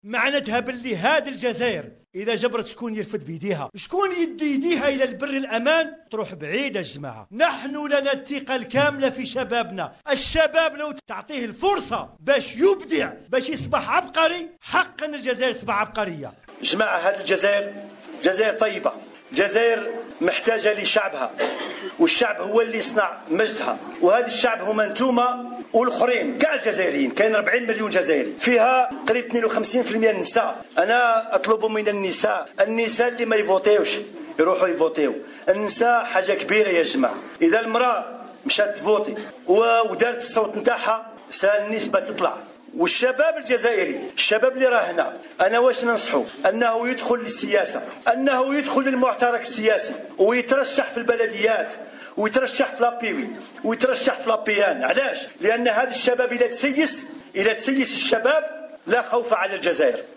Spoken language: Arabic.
معناتها باللي هاد الجزائر إذا جبرت شكون يرفد بيديها، شكون يدي يديها إلى البر الأمان، تروح بعيدة الجماعة. نحن لنا الثقة الكاملة في شبابنا. الشباب لو تعطيه الفرصة باش يبدع، باش يصبح عبقري، حقا الجزائر تصبح عبقرية. جماعة، هذه الجزائر جزائر طيبة، جزائر محتاجة لشعبها، والشعب هو اللي يصنع مجدها، وهذا الشعب هما انتوما والاخرين كاع الجزائريين. كاين 40 مليون جزائري، فيها قريب 52% النساء. انا اطلب من النساء اللي ما يفوتيوش يروحوا يفوتيو. النساء حاجه كبيره يا جماعه. اذا المراه مشات تفوتي ودارت الصوت نتاعها سال النسبه تطلع. والشباب الجزائري، الشباب اللي راه هنا، انا واش ننصحه؟ انه يدخل للسياسه، انه يدخل للمعترك السياسي ويترشح في البلديات، ويترشح في لابيوي، ويترشح في لابيان. علاش؟ لان هذا الشباب اذا تسيس الشباب لا خوف على الجزائر.